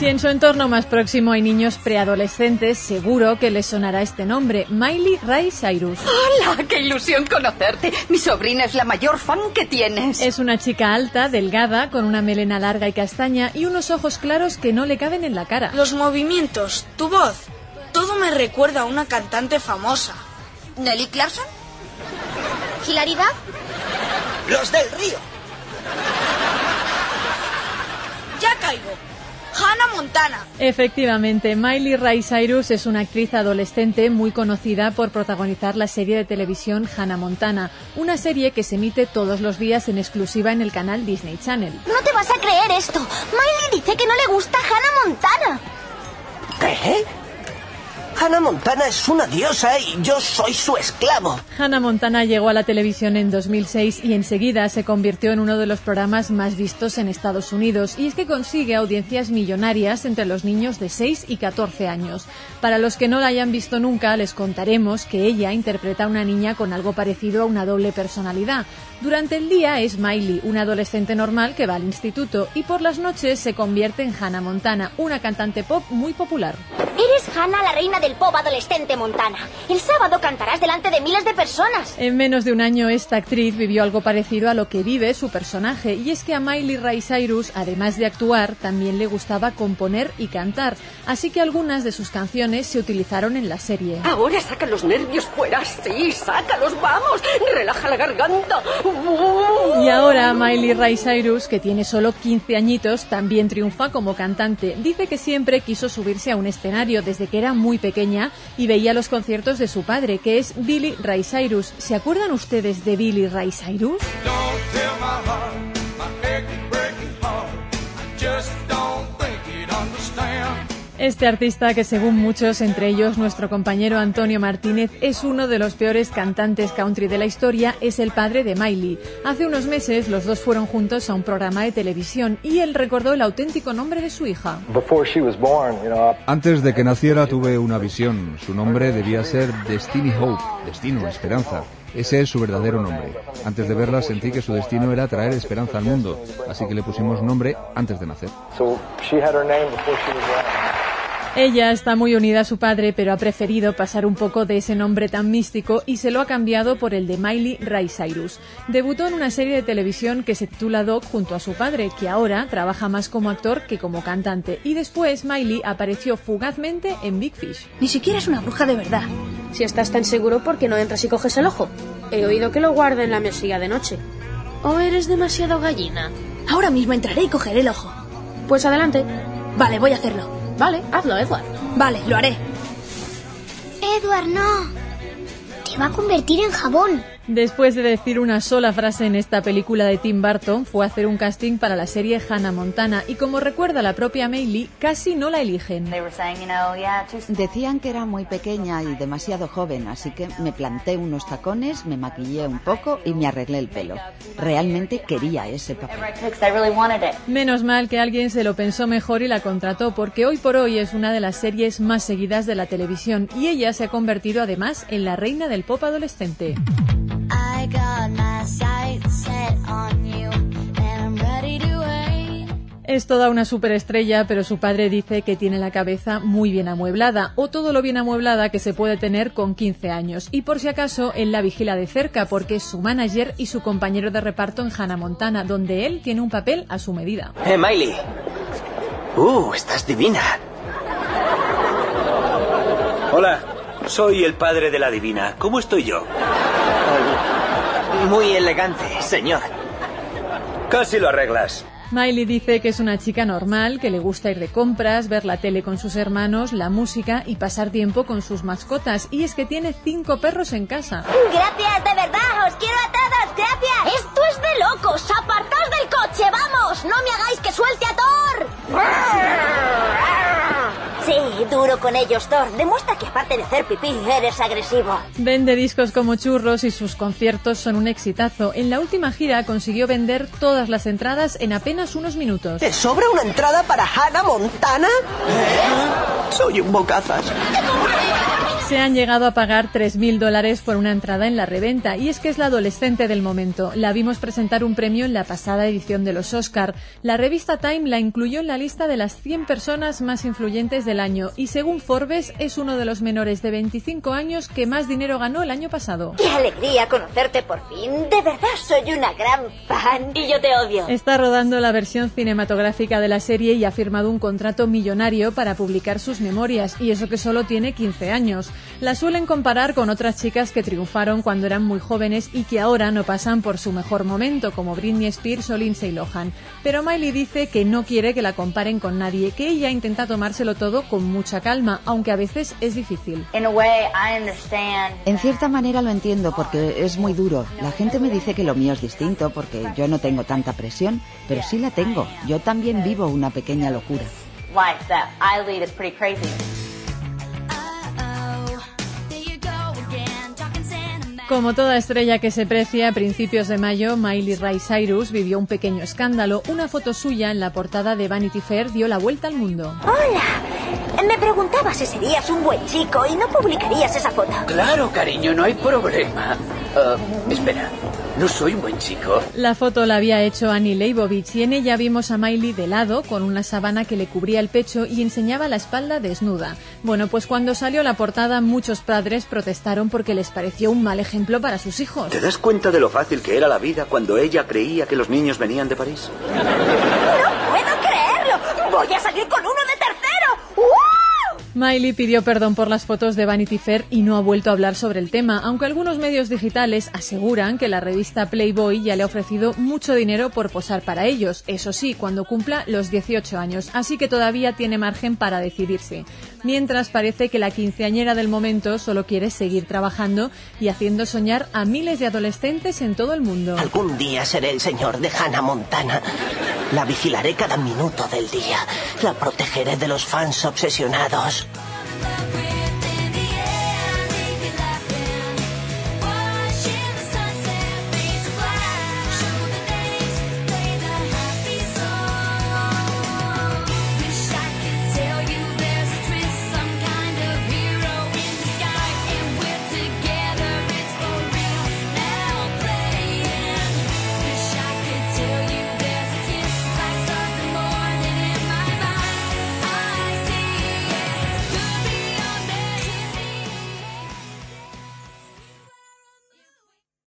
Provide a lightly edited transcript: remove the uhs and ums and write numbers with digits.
Si en su entorno más próximo hay niños preadolescentes, seguro que les sonará este nombre, Miley Ray Cyrus. ¡Hola! ¡Qué ilusión conocerte! Mi sobrina es la mayor fan que tienes. Es una chica alta, delgada, con una melena larga y castaña y unos ojos claros que no le caben en la cara. Los movimientos, tu voz, todo me recuerda a una cantante famosa. ¿Nelly Clarkson? ¿Hilaridad? ¡Los del río! ¡Ya caigo! Hannah Montana. Efectivamente, Miley Ray Cyrus es una actriz adolescente muy conocida por protagonizar la serie de televisión Hannah Montana, una serie que se emite todos los días en exclusiva en el canal Disney Channel. No te vas a creer esto. Miley dice que no le gusta Hannah Montana. ¿Qué? Hannah Montana es una diosa y yo soy su esclavo. Hannah Montana llegó a la televisión en 2006 y enseguida se convirtió en uno de los programas más vistos en Estados Unidos, y es que consigue audiencias millonarias entre los niños de 6 y 14 años. Para los que no la hayan visto nunca, les contaremos que ella interpreta a una niña con algo parecido a una doble personalidad. Durante el día es Miley, una adolescente normal que va al instituto, y por las noches se convierte en Hannah Montana, una cantante pop muy popular. Eres Hannah, la reina del pop adolescente Montana. El sábado cantarás delante de miles de personas. En menos de un año esta actriz vivió algo parecido a lo que vive su personaje, y es que a Miley Ray Cyrus, además de actuar, también le gustaba componer y cantar, así que algunas de sus canciones se utilizaron en la serie. Ahora saca los nervios fuera, sí, sácalos, vamos, relaja la garganta. Y ahora Miley Ray Cyrus, que tiene solo 15 añitos, también triunfa como cantante. Dice que siempre quiso subirse a un escenario desde que era muy pequeña y veía los conciertos de su padre, que es Billy Ray Cyrus. ¿Se acuerdan ustedes de Billy Ray Cyrus? Este artista, que según muchos, entre ellos nuestro compañero Antonio Martínez, es uno de los peores cantantes country de la historia, es el padre de Miley. Hace unos meses los dos fueron juntos a un programa de televisión y él recordó el auténtico nombre de su hija. Antes de que naciera tuve una visión. Su nombre debía ser Destiny Hope, destino, esperanza. Ese es su verdadero nombre. Antes de verla sentí que su destino era traer esperanza al mundo, así que le pusimos nombre antes de nacer. Ella está muy unida a su padre, pero ha preferido pasar un poco de ese nombre tan místico y se lo ha cambiado por el de Miley Ray Cyrus. Debutó en una serie de televisión que se titula Doc junto a su padre, que ahora trabaja más como actor que como cantante. Y después Miley apareció fugazmente en Big Fish. Ni siquiera es una bruja de verdad. Si estás tan seguro, ¿por qué no entras y coges el ojo? He oído que lo guarda en la mesilla de noche. ¿O eres demasiado gallina? Ahora mismo entraré y cogeré el ojo. Pues adelante. Vale, voy a hacerlo. Vale, hazlo, Edward. Vale, lo haré. Edward, no. Te va a convertir en jabón. Después de decir una sola frase en esta película de Tim Burton, fue a hacer un casting para la serie Hannah Montana y, como recuerda la propia Miley, casi no la eligen. Decían que era muy pequeña y demasiado joven, así que me planté unos tacones, me maquillé un poco y me arreglé el pelo. Realmente quería ese papel. Menos mal que alguien se lo pensó mejor y la contrató, porque hoy por hoy es una de las series más seguidas de la televisión y ella se ha convertido además en la reina del pop adolescente. Es toda una superestrella, pero su padre dice que tiene la cabeza muy bien amueblada, o todo lo bien amueblada que se puede tener con 15 años. Y por si acaso, él la vigila de cerca, porque es su manager y su compañero de reparto en Hannah Montana, donde él tiene un papel a su medida. Miley. Estás divina. Hola, soy el padre de la divina. ¿Cómo estoy yo? Muy elegante, señor. Casi lo arreglas. Miley dice que es una chica normal, que le gusta ir de compras, ver la tele con sus hermanos, la música y pasar tiempo con sus mascotas. Y es que tiene 5 perros en casa. Gracias, de verdad, os quiero a todos, gracias. Esto es de locos, apartaos del coche, vamos. No me hagáis que suelte a Thor. Sí, duro con ellos, Thor. Demuestra que aparte de hacer pipí, eres agresivo. Vende discos como churros y sus conciertos son un exitazo. En la última gira consiguió vender todas las entradas en apenas unos minutos. ¿Te sobra una entrada para Hannah Montana? Soy un bocazas. Se han llegado a pagar $3.000 por una entrada en la reventa, y es que es la adolescente del momento. La vimos presentar un premio en la pasada edición de los Oscar. La revista Time la incluyó en la lista de las 100 personas más influyentes del año, y según Forbes es uno de los menores de 25 años que más dinero ganó el año pasado. ¡Qué alegría conocerte por fin! De verdad soy una gran fan. Y yo te odio. Está rodando la versión cinematográfica de la serie y ha firmado un contrato millonario para publicar sus memorias, y eso que solo tiene 15 años. La suelen comparar con otras chicas que triunfaron cuando eran muy jóvenes y que ahora no pasan por su mejor momento, como Britney Spears o Lindsay Lohan. Pero Miley dice que no quiere que la comparen con nadie, que ella intenta tomárselo todo con mucha calma, aunque a veces es difícil. En cierta manera lo entiendo, porque es muy duro. La gente me dice que lo mío es distinto porque yo no tengo tanta presión, pero sí la tengo. Yo también vivo una pequeña locura. Como toda estrella que se precia, a principios de mayo, Miley Ray Cyrus vivió un pequeño escándalo. Una foto suya en la portada de Vanity Fair dio la vuelta al mundo. ¡Hola! Me preguntaba si serías un buen chico y no publicarías esa foto. Claro, cariño, no hay problema. Espera, no soy un buen chico. La foto la había hecho Annie Leibovitz y en ella vimos a Miley de lado, con una sábana que le cubría el pecho y enseñaba la espalda desnuda. Bueno, pues cuando salió la portada, muchos padres protestaron porque les pareció un mal ejemplo para sus hijos. ¿Te das cuenta de lo fácil que era la vida cuando ella creía que los niños venían de París? ¡No puedo creerlo! ¡Voy a salir con uno de tercero! ¡Uh! Miley pidió perdón por las fotos de Vanity Fair y no ha vuelto a hablar sobre el tema, aunque algunos medios digitales aseguran que la revista Playboy ya le ha ofrecido mucho dinero por posar para ellos, eso sí, cuando cumpla los 18 años, así que todavía tiene margen para decidirse. Mientras parece que la quinceañera del momento solo quiere seguir trabajando y haciendo soñar a miles de adolescentes en todo el mundo. Algún día seré el señor de Hannah Montana. La vigilaré cada minuto del día. La protegeré de los fans obsesionados.